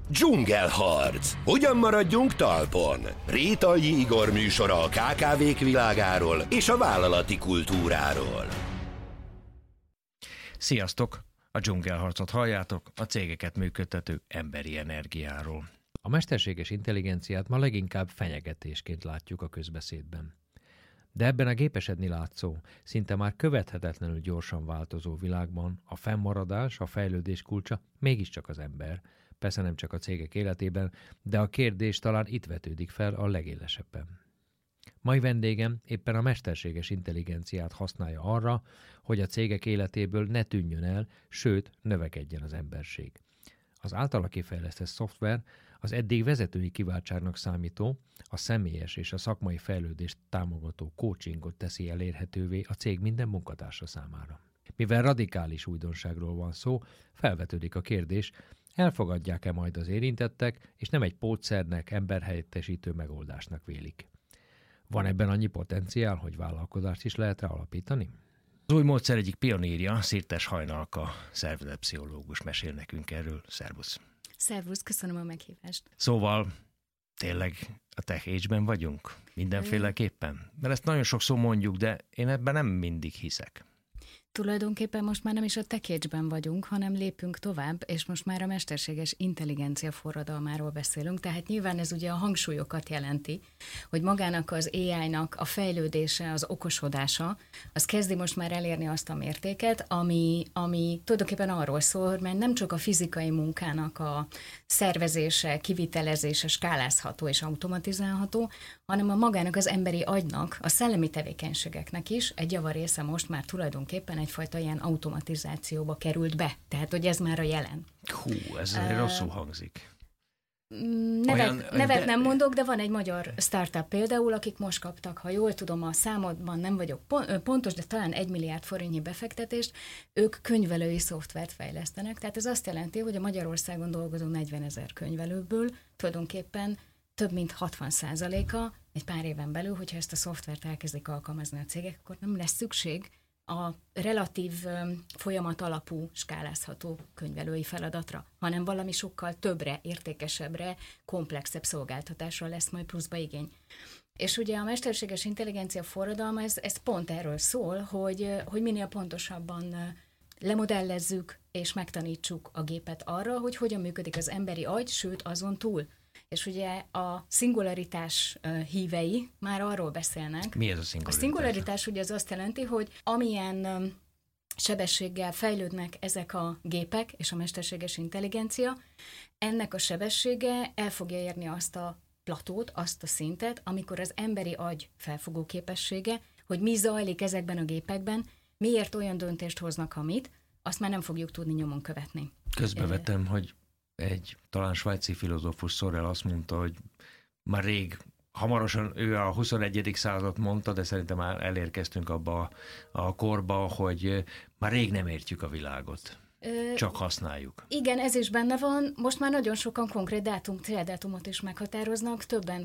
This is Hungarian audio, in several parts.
Dzsungelharc. Hogyan maradjunk talpon? Rétai Igor műsora a KKV-k világáról és a vállalati kultúráról. Sziasztok! A Dzsungelharcot halljátok, a cégeket működtető emberi energiáról. A mesterséges intelligenciát ma leginkább fenyegetésként látjuk a közbeszédben. De ebben a gépesedni látszó, szinte már követhetetlenül gyorsan változó világban a fennmaradás, a fejlődés kulcsa mégiscsak az ember. Persze nem csak a cégek életében, de a kérdés talán itt vetődik fel a legélesebben. Mai vendégem éppen a mesterséges intelligenciát használja arra, hogy a cégek életéből ne tűnjön el, sőt, növekedjen az emberség. Az általa kifejlesztett szoftver az eddig vezetői kiváltságnak számító, a személyes és a szakmai fejlődést támogató coachingot teszi elérhetővé a cég minden munkatársa számára. Mivel radikális újdonságról van szó, felvetődik a kérdés, elfogadják-e majd az érintettek, és nem egy pótszernek, emberhelyettesítő megoldásnak vélik. Van ebben annyi potenciál, hogy vállalkozást is lehet rá alapítani? Az új módszer egyik pionírja, Szirtes Hajnalka, szervezetpszichológus mesél nekünk erről. Szervusz! Szervusz, köszönöm a meghívást. Szóval tényleg a tech age-ben vagyunk? Mindenféleképpen? Mert ezt nagyon sokszor mondjuk, de én ebben nem mindig hiszek. Tulajdonképpen most már nem is a tech age-ben vagyunk, hanem lépünk tovább, és most már a mesterséges intelligencia forradalmáról beszélünk, tehát nyilván ez ugye a hangsúlyokat jelenti, hogy magának az AI-nak a fejlődése, az okosodása, az kezdi most már elérni azt a mértéket, ami tulajdonképpen arról szól, hogy nem csak a fizikai munkának a szervezése, kivitelezése skálázható és automatizálható, hanem a magának az emberi agynak, a szellemi tevékenységeknek is egy javarésze most már tulajdonképpen egyfajta ilyen automatizációba került be. Tehát, hogy ez már a jelen. Hú, ez rosszul hangzik. Nevet nem mondok, de van egy magyar startup például, akik most kaptak, ha jól tudom, a számodban nem vagyok pontos, de talán 1 milliárd forintnyi befektetést, ők könyvelői szoftvert fejlesztenek. Tehát ez azt jelenti, hogy a Magyarországon dolgozó 40 000 könyvelőből tulajdonképpen több mint 60%-a egy pár éven belül, hogyha ezt a szoftvert elkezdik alkalmazni a cégek, akkor nem lesz szükség a relatív folyamat alapú skálázható könyvelői feladatra, hanem valami sokkal többre, értékesebbre, komplexebb szolgáltatásra lesz majd pluszba igény. És ugye a mesterséges intelligencia forradalma, ez pont erről szól, hogy minél pontosabban lemodellezzük és megtanítsuk a gépet arra, hogy hogyan működik az emberi agy, sőt azon túl. És ugye a szingularitás hívei már arról beszélnek. Mi ez a szingularitás? A szingularitás ugye az azt jelenti, hogy amilyen sebességgel fejlődnek ezek a gépek és a mesterséges intelligencia, ennek a sebessége el fogja érni azt a platót, azt a szintet, amikor az emberi agy felfogó képessége, hogy mi zajlik ezekben a gépekben, miért olyan döntést hoznak, amit, azt már nem fogjuk tudni nyomon követni. Közbevetem, hogy egy talán svájci filozófus Sorel azt mondta, hogy már rég, hamarosan ő a 21. század mondta, de szerintem már elérkeztünk abba a korba, hogy már rég nem értjük a világot. Csak használjuk. Igen, ez is benne van. Most már nagyon sokan konkrét céldátumot is meghatároznak. Többen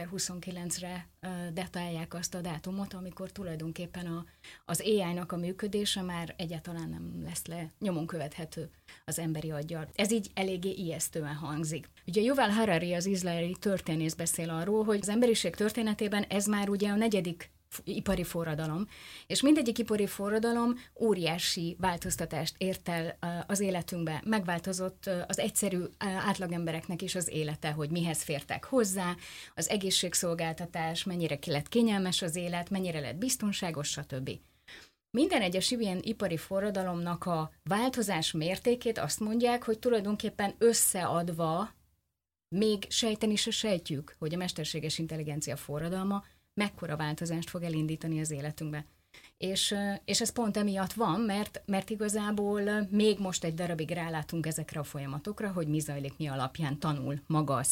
2029-re datálják azt a dátumot, amikor tulajdonképpen az AI-nak a működése már egyáltalán nem lesz nyomon követhető az emberi aggyal. Ez így eléggé ijesztően hangzik. Ugye Yuval Harari, az izraeli történész beszél arról, hogy az emberiség történetében ez már ugye a 4. ipari forradalom, és mindegyik ipari forradalom óriási változtatást ért el az életünkbe. Megváltozott az egyszerű átlagembereknek is az élete, hogy mihez fértek hozzá, az egészségszolgáltatás, mennyire lett kényelmes az élet, mennyire lett biztonságos, stb. Minden egyes ilyen ipari forradalomnak a változás mértékét azt mondják, hogy tulajdonképpen összeadva még sejteni se sejtjük, hogy a mesterséges intelligencia forradalma mekkora változást fog elindítani az életünkbe. És ez pont emiatt van, mert igazából még most egy darabig rálátunk ezekre a folyamatokra, hogy mi zajlik, mi alapján tanul maga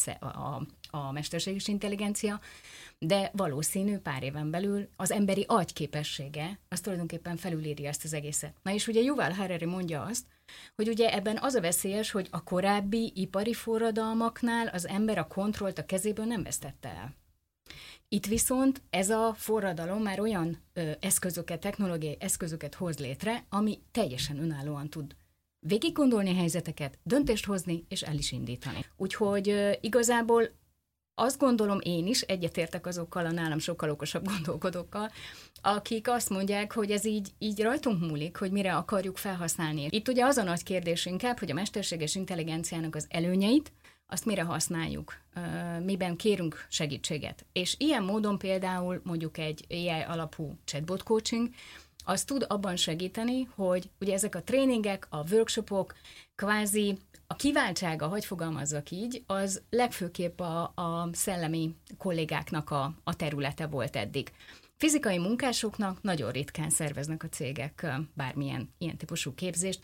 a mesterséges intelligencia, de valószínű pár éven belül az emberi agy képessége az tulajdonképpen felülírja ezt az egészet. Na és ugye Yuval Harari mondja azt, hogy ugye ebben az a veszélyes, hogy a korábbi ipari forradalmaknál az ember a kontrollt a kezéből nem vesztette el. Itt viszont ez a forradalom már olyan eszközöket, technológiai eszközöket hoz létre, ami teljesen önállóan tud végig gondolni helyzeteket, döntést hozni, és el is indítani. Úgyhogy igazából azt gondolom én is, egyetértek azokkal a nálam sokkal okosabb gondolkodókkal, akik azt mondják, hogy ez így rajtunk múlik, hogy mire akarjuk felhasználni. Itt ugye az a nagy kérdés inkább, hogy a mesterséges intelligenciának az előnyeit, azt mire használjuk, miben kérünk segítséget. És ilyen módon például mondjuk egy AI alapú chatbot coaching, az tud abban segíteni, hogy ugye ezek a tréningek, a workshopok, kvázi a kiváltsága, hogy fogalmazzak így, az legfőképp a szellemi kollégáknak a területe volt eddig. Fizikai munkásoknak nagyon ritkán szerveznek a cégek bármilyen ilyen típusú képzést.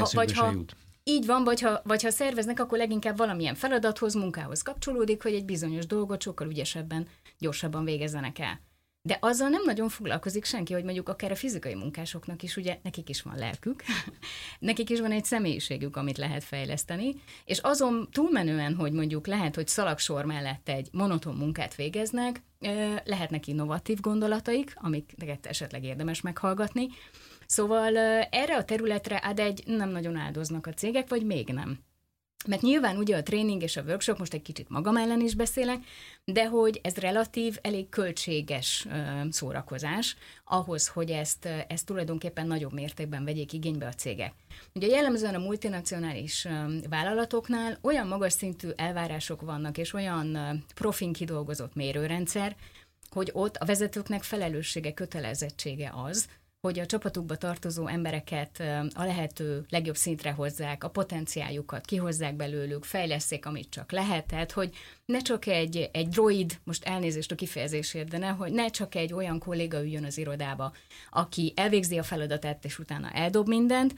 Így van, vagy ha szerveznek, akkor leginkább valamilyen feladathoz, munkához kapcsolódik, hogy egy bizonyos dolgot sokkal ügyesebben, gyorsabban végezzenek el. De azzal nem nagyon foglalkozik senki, hogy mondjuk akár a fizikai munkásoknak is, ugye nekik is van lelkük, nekik is van egy személyiségük, amit lehet fejleszteni, és azon túlmenően, hogy mondjuk lehet, hogy szalagsor mellett egy monoton munkát végeznek, lehetnek innovatív gondolataik, amiket esetleg érdemes meghallgatni. Szóval erre a területre nem nagyon áldoznak a cégek, vagy még nem. Mert nyilván ugye a tréning és a workshop, most egy kicsit magam ellen is beszélek, de hogy ez relatív, elég költséges szórakozás ahhoz, hogy ezt tulajdonképpen nagyobb mértékben vegyék igénybe a cégek. Ugye jellemzően a multinacionális vállalatoknál olyan magas szintű elvárások vannak, és olyan profin kidolgozott mérőrendszer, hogy ott a vezetőknek felelőssége, kötelezettsége az, hogy a csapatukba tartozó embereket a lehető legjobb szintre hozzák, a potenciáljukat kihozzák belőlük, fejlesszék, amit csak lehet, tehát hogy ne csak egy droid, most elnézést a kifejezésért, de hogy ne csak egy olyan kolléga üljön az irodába, aki elvégzi a feladatát, és utána eldob mindent,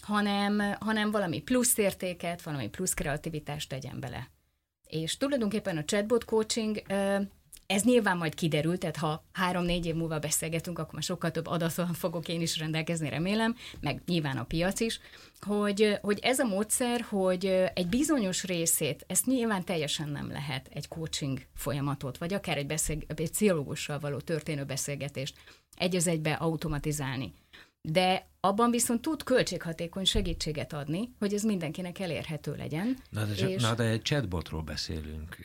hanem valami plusz értéket, valami plusz kreativitást tegyen bele. És tulajdonképpen a chatbot coaching ez nyilván majd kiderül, tehát ha 3-4 év múlva beszélgetünk, akkor már sokkal több adattal fogok én is rendelkezni, remélem, meg nyilván a piac is, hogy ez a módszer, hogy egy bizonyos részét, ezt nyilván teljesen nem lehet egy coaching folyamatot, vagy akár egy pszichológussal való történő beszélgetést egy az egybe automatizálni. De abban viszont tud költséghatékony segítséget adni, hogy ez mindenkinek elérhető legyen. De egy chatbotról beszélünk,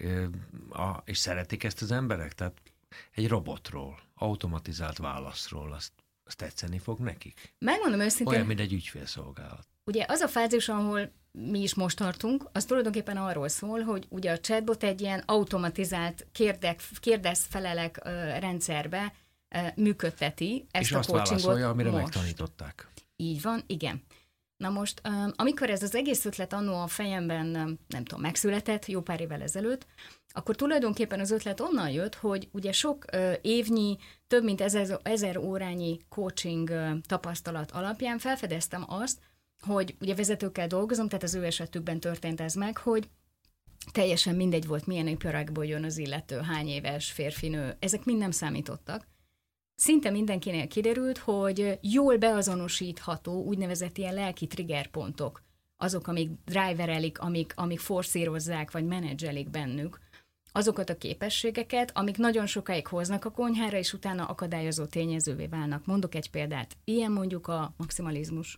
és szeretik ezt az emberek? Tehát egy robotról, automatizált válaszról, azt tetszeni fog nekik? Megmondom őszintén. Olyan, mint egy ügyfélszolgálat. Ugye az a fázis, ahol mi is most tartunk, az tulajdonképpen arról szól, hogy ugye a chatbot egy ilyen automatizált kérdez-felelek rendszerbe működteti ezt és a azt coachingot válaszolja, amire most. Megtanították. Így van, igen. Na most, amikor ez az egész ötlet annó a fejemben, nem tudom, megszületett jó pár évvel ezelőtt, akkor tulajdonképpen az ötlet onnan jött, hogy ugye sok évnyi, több mint 1000 órányi coaching tapasztalat alapján felfedeztem azt, hogy ugye vezetőkkel dolgozom, tehát az ő esetükben történt ez meg, hogy teljesen mindegy volt, milyen iparágból jön az illető, hány éves, férfi, nő, ezek mind nem számítottak. Szinte mindenkinél kiderült, hogy jól beazonosítható úgynevezett ilyen lelki triggerpontok, azok, amik driverelik, amik forszírozzák, vagy menedzselik bennük, azokat a képességeket, amik nagyon sokáig hoznak a konyhára, és utána akadályozó tényezővé válnak. Mondok egy példát. Ilyen mondjuk a maximalizmus.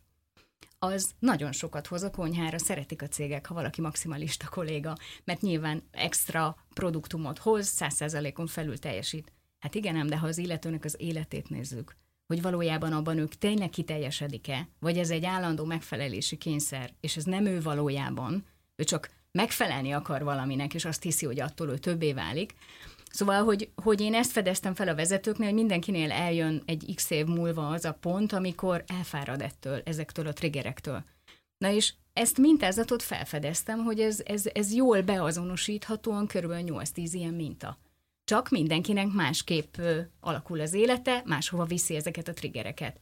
Az nagyon sokat hoz a konyhára, szeretik a cégek, ha valaki maximalista kolléga, mert nyilván extra produktumot hoz, 100%-on felül teljesít. Hát igen, ám, de ha az illetőnek az életét nézzük, hogy valójában abban ők tényleg kiteljesedik-e, vagy ez egy állandó megfelelési kényszer, és ez nem ő valójában, ő csak megfelelni akar valaminek, és azt hiszi, hogy attól ő többé válik. Szóval, hogy én ezt fedeztem fel a vezetőknél, hogy mindenkinél eljön egy x év múlva az a pont, amikor elfárad ezektől a triggerektől. Na és ezt mintázatot felfedeztem, hogy ez jól beazonosíthatóan körülbelül 8-10 ilyen minta. Csak mindenkinek másképp alakul az élete, máshova viszi ezeket a triggereket.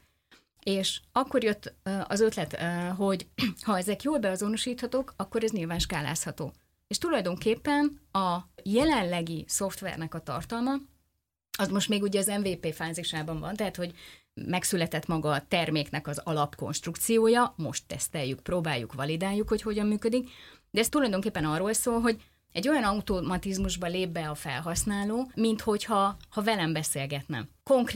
És akkor jött az ötlet, hogy ha ezek jól beazonosíthatók, akkor ez nyilván skálázható. És tulajdonképpen a jelenlegi szoftvernek a tartalma, az most még ugye az MVP fázisában van, tehát hogy megszületett maga a terméknek az alapkonstrukciója, most teszteljük, próbáljuk, validáljuk, hogy hogyan működik, de ez tulajdonképpen arról szól, hogy egy olyan automatizmusba lép be a felhasználó, mint hogyha velem beszélgetne. Konkrét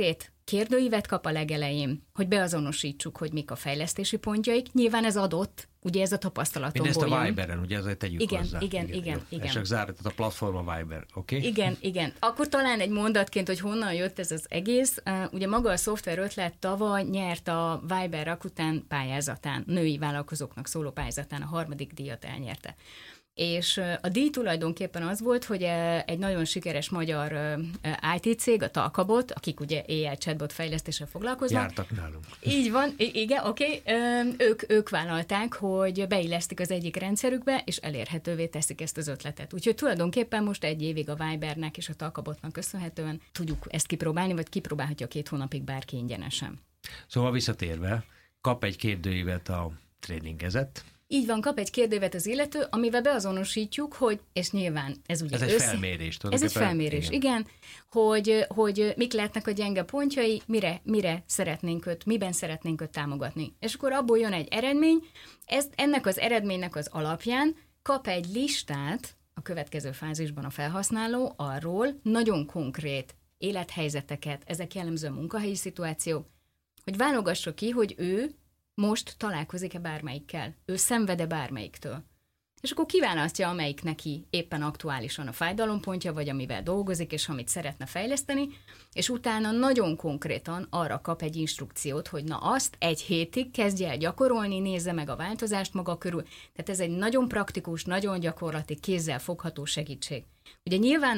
kérdőívet kap a legelején, hogy beazonosítsuk, hogy mik a fejlesztési pontjaik. Nyilván ez adott, ugye ez a tapasztalatomból jön. Mindezt a Viberen, ugye ezért tegyük hozzá. Igen. És csak zárt a platform a Viber, oké? Okay? Igen. Akkor talán egy mondatként, hogy honnan jött ez az egész. Ugye maga a szoftver ötlet tavaly nyert a Viber Rakuten pályázatán, női vállalkozóknak szóló pályázatán a 3. díjat elnyerte. És a díj tulajdonképpen az volt, hogy egy nagyon sikeres magyar IT cég, a Talkabot, akik ugye AI chatbot fejlesztéssel foglalkoznak. Jártak nálunk. Így van, igen, oké. Ők vállalták, hogy beillesztik az egyik rendszerükbe, és elérhetővé teszik ezt az ötletet. Úgyhogy tulajdonképpen most 1 évig a Vibernek és a Talkabotnak köszönhetően tudjuk ezt kipróbálni, vagy kipróbálhatja 2 hónapig bárki ingyenesen. Szóval visszatérve, kap egy kérdőívet a tréningezett. Így van, kap egy kérdővet az illető, amivel beazonosítjuk, hogy, és nyilván ez ugye... Ez egy felmérés. Ez egy felmérés, igen, hogy mik lehetnek a gyenge pontjai, miben szeretnénk őt támogatni. És akkor abból jön egy eredmény, ennek az eredménynek az alapján kap egy listát a következő fázisban a felhasználó arról, nagyon konkrét élethelyzeteket, ezek jellemzően munkahelyi szituációk, hogy válogassa ki, hogy ő most találkozik-e bármelyikkel, ő szenved-e bármelyiktől. És akkor kiválasztja, amelyik neki éppen aktuálisan a fájdalompontja, vagy amivel dolgozik, és amit szeretne fejleszteni, és utána nagyon konkrétan arra kap egy instrukciót, hogy na azt 1 hétig kezdje el gyakorolni, nézze meg a változást maga körül. Tehát ez egy nagyon praktikus, nagyon gyakorlati, kézzel fogható segítség. Ugye nyilván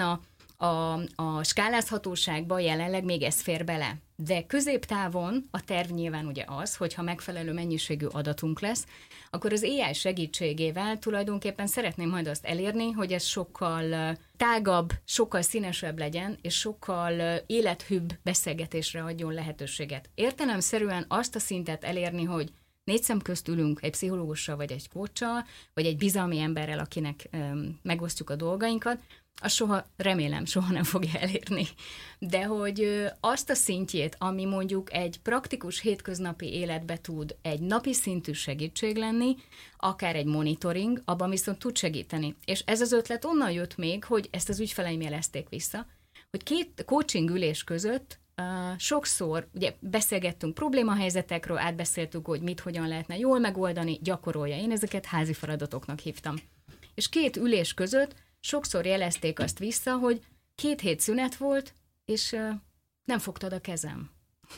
a skálázhatóságba jelenleg még ez fér bele, de középtávon a terv nyilván ugye az, hogyha megfelelő mennyiségű adatunk lesz, akkor az AI segítségével tulajdonképpen szeretném majd azt elérni, hogy ez sokkal tágabb, sokkal színesebb legyen, és sokkal élethűbb beszélgetésre adjon lehetőséget. Értelemszerűen azt a szintet elérni, hogy 4 szem közt ülünk egy pszichológussal, vagy egy coachsal, vagy egy bizalmi emberrel, akinek megosztjuk a dolgainkat, azt remélem soha nem fogja elérni. De hogy azt a szintjét, ami mondjuk egy praktikus hétköznapi életbe tud egy napi szintű segítség lenni, akár egy monitoring, abban viszont tud segíteni. És ez az ötlet onnan jött még, hogy ezt az ügyfeleim jelezték vissza, hogy 2 coaching ülés között sokszor ugye beszélgettünk problémahelyzetekről, átbeszéltük, hogy mit, hogyan lehetne jól megoldani, gyakorolja. Én ezeket házi feladatoknak hívtam. És 2 ülés között sokszor jelezték azt vissza, hogy 2 hét szünet volt, és nem fogtad a kezem.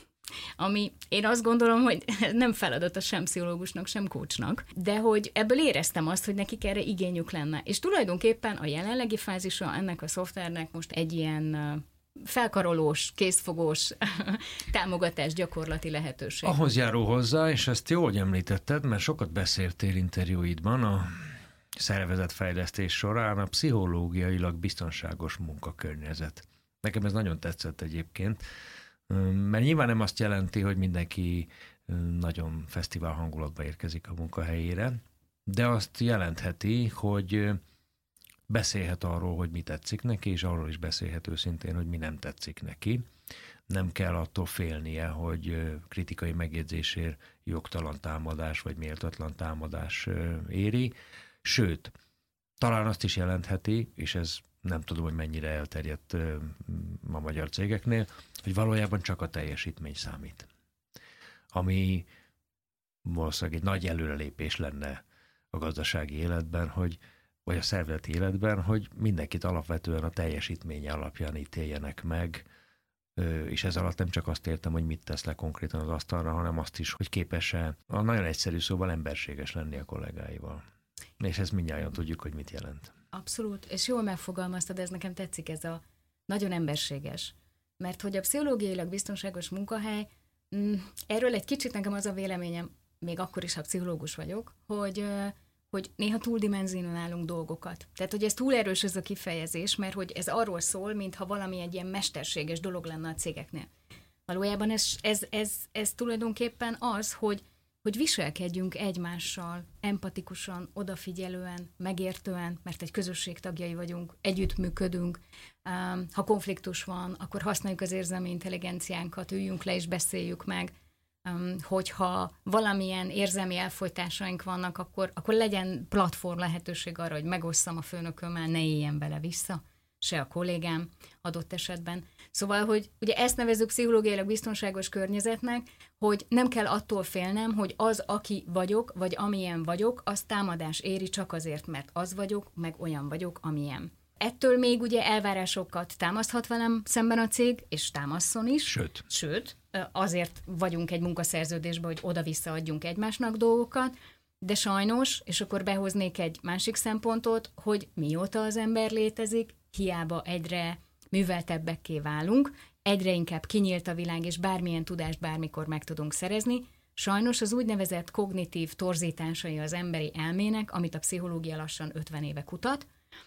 Ami én azt gondolom, hogy nem feladata sem pszichológusnak, sem coachnak, de hogy ebből éreztem azt, hogy nekik erre igényük lenne. És tulajdonképpen a jelenlegi fázisa ennek a szoftvernek most egy ilyen felkarolós, készfogós támogatás gyakorlati lehetőség. Ahhoz járó hozzá, és ezt jól említetted, mert sokat beszéltél interjúidban a szervezetfejlesztés során a pszichológiailag biztonságos munkakörnyezet. Nekem ez nagyon tetszett egyébként, mert nyilván nem azt jelenti, hogy mindenki nagyon fesztivál hangulatba érkezik a munkahelyére, de azt jelentheti, hogy beszélhet arról, hogy mi tetszik neki, és arról is beszélhet őszintén, hogy mi nem tetszik neki. Nem kell attól félnie, hogy kritikai megjegyzésért jogtalan támadás vagy méltatlan támadás éri. Sőt, talán azt is jelentheti, és ez nem tudom, hogy mennyire elterjedt a magyar cégeknél, hogy valójában csak a teljesítmény számít. Ami valószínűleg egy nagy előrelépés lenne a gazdasági életben, vagy a szervezeti életben, hogy mindenkit alapvetően a teljesítménye alapján ítéljenek meg, és ez alatt nem csak azt értem, hogy mit tesz le konkrétan az asztalra, hanem azt is, hogy képes-e a nagyon egyszerű szóval emberséges lenni a kollégáival. És ezt mindjárt tudjuk, hogy mit jelent. Abszolút, és jól megfogalmaztad, ez nekem tetszik, ez a nagyon emberséges. Mert hogy a pszichológiailag biztonságos munkahely, erről egy kicsit nekem az a véleményem, még akkor is, ha pszichológus vagyok, hogy néha túldimenzionálunk dolgokat. Tehát, hogy ez túl erős ez a kifejezés, mert hogy ez arról szól, mintha valami egy ilyen mesterséges dolog lenne a cégeknél. Valójában ez tulajdonképpen az, hogy viselkedjünk egymással empatikusan, odafigyelően, megértően, mert egy közösség tagjai vagyunk, együttműködünk. Ha konfliktus van, akkor használjuk az érzelmi intelligenciánkat, üljünk le és beszéljük meg. Hogyha valamilyen érzelmi elfojtásaink vannak, akkor legyen platform lehetőség arra, hogy megosszam a főnökömmel, ne éljen vele vissza. se a kollégám adott esetben. Szóval, hogy ugye ezt nevezzük pszichológiailag biztonságos környezetnek, hogy nem kell attól félnem, hogy az, aki vagyok, vagy amilyen vagyok, az támadás éri csak azért, mert az vagyok, meg olyan vagyok, amilyen. Ettől még ugye elvárásokat támaszthat velem szemben a cég, és támaszson is. Sőt, azért vagyunk egy munkaszerződésben, hogy oda-vissza adjunk egymásnak dolgokat, de sajnos, és akkor behoznék egy másik szempontot, hogy mióta az ember létezik, hiába egyre műveltebbekké válunk, egyre inkább kinyílt a világ, és bármilyen tudást bármikor meg tudunk szerezni. Sajnos az úgynevezett kognitív torzításai az emberi elmének, amit a pszichológia lassan 50 éve kutat,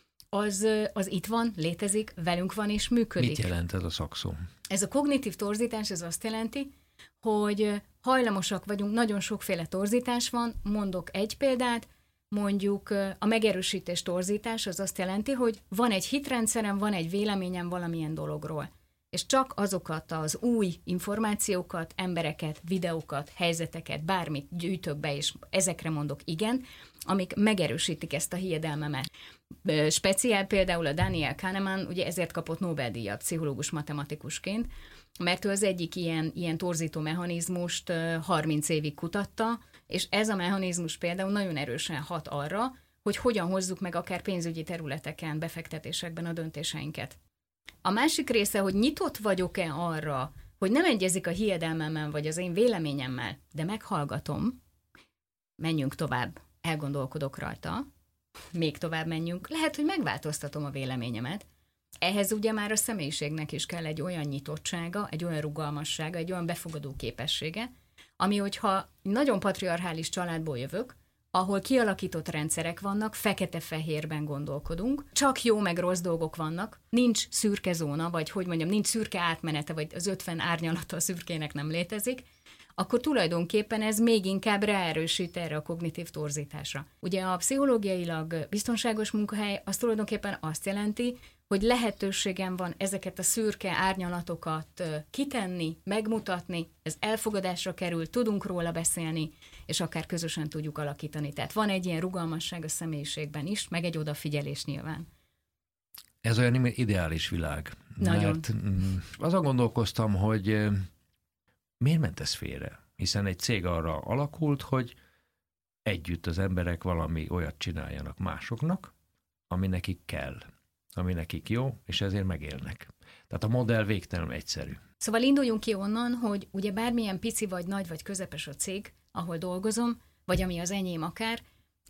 az itt van, létezik, velünk van és működik. Mit jelent ez a szakszó? Ez a kognitív torzítás, ez azt jelenti, hogy hajlamosak vagyunk, nagyon sokféle torzítás van, mondok egy példát, mondjuk a megerősítés torzítás, az azt jelenti, hogy van egy hitrendszerem, van egy véleményem valamilyen dologról. És csak azokat az új információkat, embereket, videókat, helyzeteket, bármit gyűjtök be, és ezekre mondok igen, amik megerősítik ezt a hiedelmemet. Speciál például a Daniel Kahneman, ugye ezért kapott Nobel-díjat pszichológus matematikusként, mert ő az egyik ilyen torzító mechanizmust 30 évig kutatta, és ez a mechanizmus például nagyon erősen hat arra, hogy hogyan hozzuk meg akár pénzügyi területeken, befektetésekben a döntéseinket. A másik része, hogy nyitott vagyok-e arra, hogy nem egyezik a hiedelmemmel vagy az én véleményemmel, de meghallgatom, menjünk tovább, elgondolkodok rajta, még tovább menjünk, lehet, hogy megváltoztatom a véleményemet. Ehhez ugye már a személyiségnek is kell egy olyan nyitottsága, egy olyan rugalmassága, egy olyan befogadó képessége, ami, hogyha nagyon patriarchális családból jövök, ahol kialakított rendszerek vannak, fekete-fehérben gondolkodunk, csak jó meg rossz dolgok vannak, nincs szürke zóna, vagy hogy mondjam, nincs szürke átmenete, vagy az 50 árnyalata a szürkének nem létezik, akkor tulajdonképpen ez még inkább ráerősít erre a kognitív torzításra. Ugye a pszichológiailag biztonságos munkahely az tulajdonképpen azt jelenti, hogy lehetőségem van ezeket a szürke árnyalatokat kitenni, megmutatni, ez elfogadásra kerül, tudunk róla beszélni, és akár közösen tudjuk alakítani. Tehát van egy ilyen rugalmasság a személyiségben is, meg egy odafigyelés nyilván. Ez olyan ideális világ. Nagyon. Mert azon gondolkoztam, hogy miért ment ez félre? Hiszen egy cég arra alakult, hogy együtt az emberek valami olyat csináljanak másoknak, ami nekik kell, ami nekik jó, és ezért megélnek. Tehát a modell végtelenül egyszerű. Szóval induljunk ki onnan, hogy ugye bármilyen pici vagy nagy vagy közepes a cég, ahol dolgozom, vagy ami az enyém akár,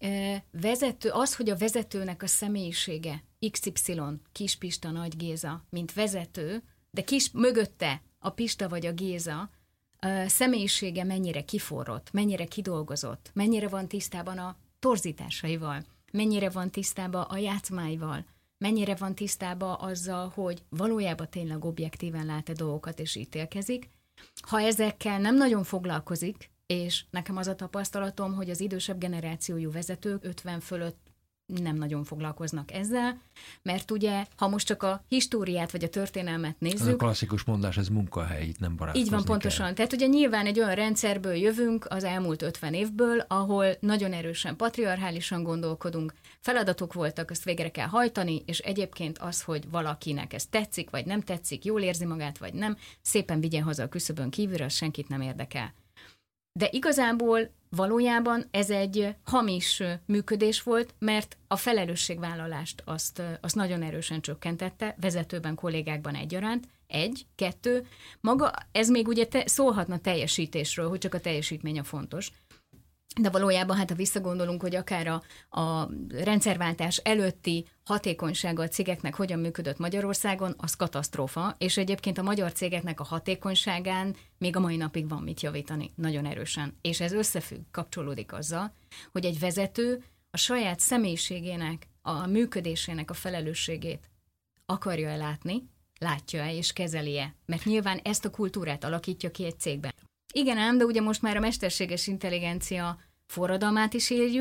az, hogy a vezetőnek a személyisége XY, Kis Pista, Nagy Géza, mint vezető, de mögötte a Pista vagy a Géza, személyisége mennyire kiforrott, mennyire kidolgozott, mennyire van tisztában a torzításaival, mennyire van tisztában a játszmáival, mennyire van tisztában azzal, hogy valójában tényleg objektíven lát-e dolgokat és ítélkezik. Ha ezekkel nem nagyon foglalkozik, és nekem az a tapasztalatom, hogy az idősebb generációjú vezetők 50 fölött nem nagyon foglalkoznak ezzel, mert ugye, ha most csak a históriát vagy a történelmet nézzük... Ez a klasszikus mondás, ez munkahely, itt nem barátkozni. Így van, pontosan. Kell. Tehát ugye nyilván egy olyan rendszerből jövünk az elmúlt 50 évből, ahol nagyon erősen patriarchálisan gondolkodunk, feladatok voltak, azt végre kell hajtani, és egyébként az, hogy valakinek ez tetszik, vagy nem tetszik, jól érzi magát, vagy nem, szépen vigyen haza a küszöbön kívülre, az senkit nem érdekel. De igazából valójában ez egy hamis működés volt, mert a felelősségvállalást azt nagyon erősen csökkentette, vezetőben, kollégákban egyaránt, 1, 2, maga, ez még ugye szólhatna teljesítésről, hogy csak a teljesítmény a fontos. De valójában, hát ha visszagondolunk, hogy akár a rendszerváltás előtti hatékonysága a cégeknek hogyan működött Magyarországon, az katasztrófa, és egyébként a magyar cégeknek a hatékonyságán még a mai napig van mit javítani, nagyon erősen. És ez összefügg, kapcsolódik azzal, hogy egy vezető a saját személyiségének, a működésének a felelősségét akarja-e látni, látja-e és kezeli-e, mert nyilván ezt a kultúrát alakítja ki egy cégben. Igen ám, de ugye most már a mesterséges intelligencia forradalmát is éljük,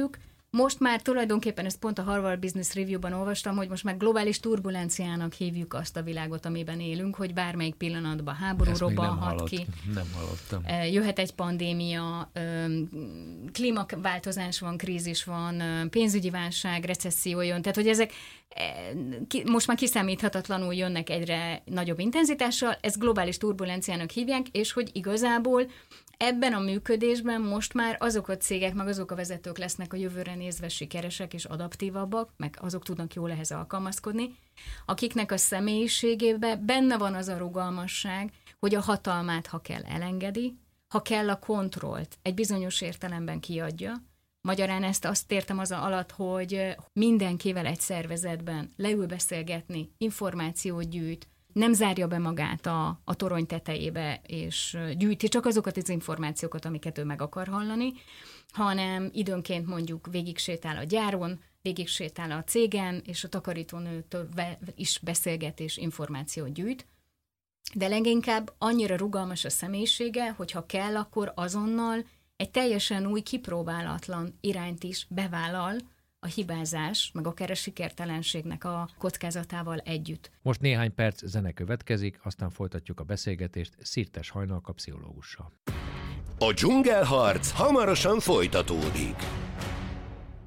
Most már tulajdonképpen, ezt pont a Harvard Business Review-ban olvastam, hogy most már globális turbulenciának hívjuk azt a világot, amiben élünk, hogy bármelyik pillanatban háború robbanhat ki. Nem hallottam. Jöhet egy pandémia, klímaváltozás van, krízis van, pénzügyi válság, recesszió jön. Tehát, hogy ezek most már kiszámíthatatlanul jönnek egyre nagyobb intenzitással, ezt globális turbulenciának hívják, és hogy igazából ebben a működésben most már azok a cégek, meg azok a vezetők lesznek a jövőre nézve sikeresek és adaptívabbak, meg azok tudnak jól ehhez alkalmazkodni, akiknek a személyiségében benne van az a rugalmasság, hogy a hatalmát, ha kell, elengedi, ha kell, a kontrollt egy bizonyos értelemben kiadja. Magyarán ezt azt értem az alatt, hogy mindenkivel egy szervezetben leül beszélgetni, információt gyűjt, nem zárja be magát a torony tetejébe, és gyűjti csak azokat az információkat, amiket ő meg akar hallani, hanem időnként mondjuk végig sétál a gyáron, végig sétál a cégen, és a takarítónőtől is beszélget és információt gyűjt. De leginkább annyira rugalmas a személyisége, hogy ha kell, akkor azonnal egy teljesen új, kipróbálatlan irányt is bevállal, a hibázás, meg akár a sikertelenségnek a kockázatával együtt. Most néhány perc zene következik, aztán folytatjuk a beszélgetést Szirtes Hajnalka pszichológussal. A dzsungelharc hamarosan folytatódik.